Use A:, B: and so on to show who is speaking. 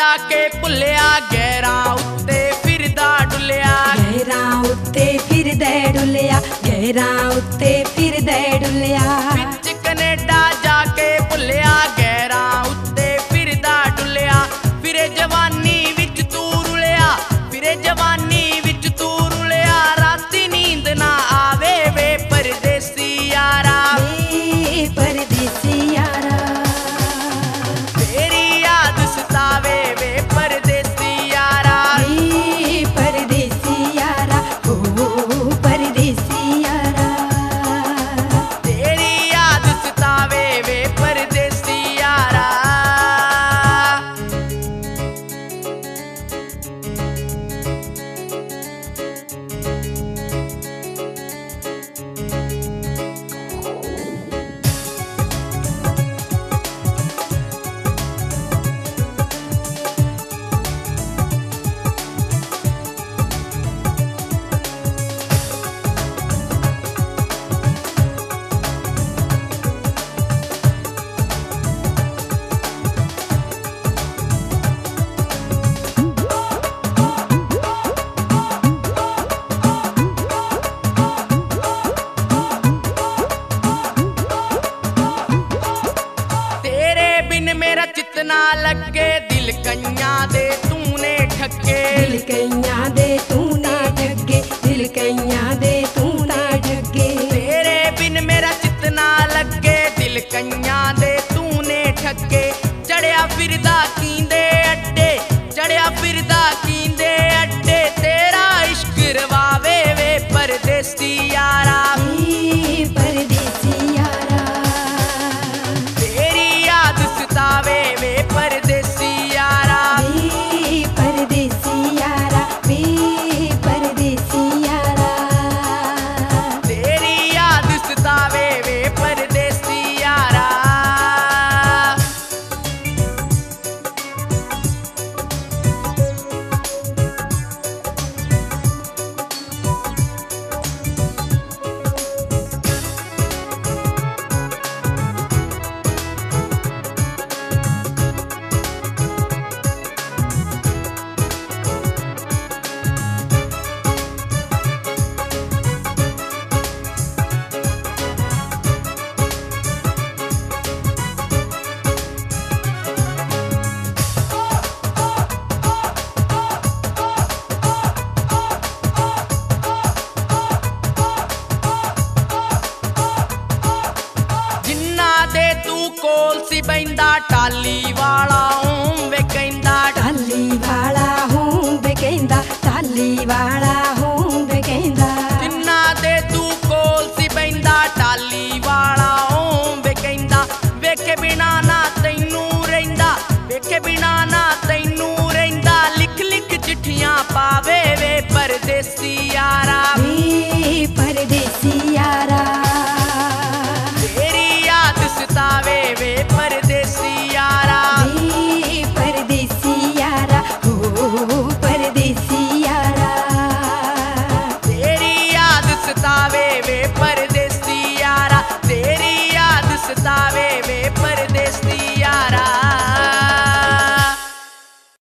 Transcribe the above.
A: जाके भुलिया गैरां उत्ते फिरदा डुलिया।
B: गैरां उत्ते फिरदे डुलिया, गैरां उत्ते फिरदे डुलिया।
A: विच कनेडा जाके भुलिया गैरां उत्ते फिरदा डुलिया। फिरे जवानी विच तू रुलिया, फिरे जवानी विच तू रुलिया। राती नींद ना आवे वे परदेसी यारा,
B: वे परदेसी यारा।
A: तेरी याद सतावे वे परदेसी यारा,
B: वे परदेसी यारा, हो परदेसी यारा।
A: तेरी याद सतावे वे परदेसी यारा। मेरा चित ना लगे दिल कइयां दे तूने ठगे।
B: दिल कइयां दे तूने ठगे, दिल कइयां दे तूने ठगे।
A: तेरे बिन मेरा चित ना लगे दिल कइयां दे तूने ठगे। चढ़िया फिरदा कींदे अड्डे, चढ़िया फिरदा कींदे अड्डे। तेरा इश्क रवावे वे परदेसी यारा,
B: परदेसी यारा।
A: तेरी याद सतावे वे परदेसी यारा,
B: परदेसी यारा, वे परदेसी यारा।
A: तेरी याद सतावे वे परदेसी यारा। कोल सी बैंदा टाली वाला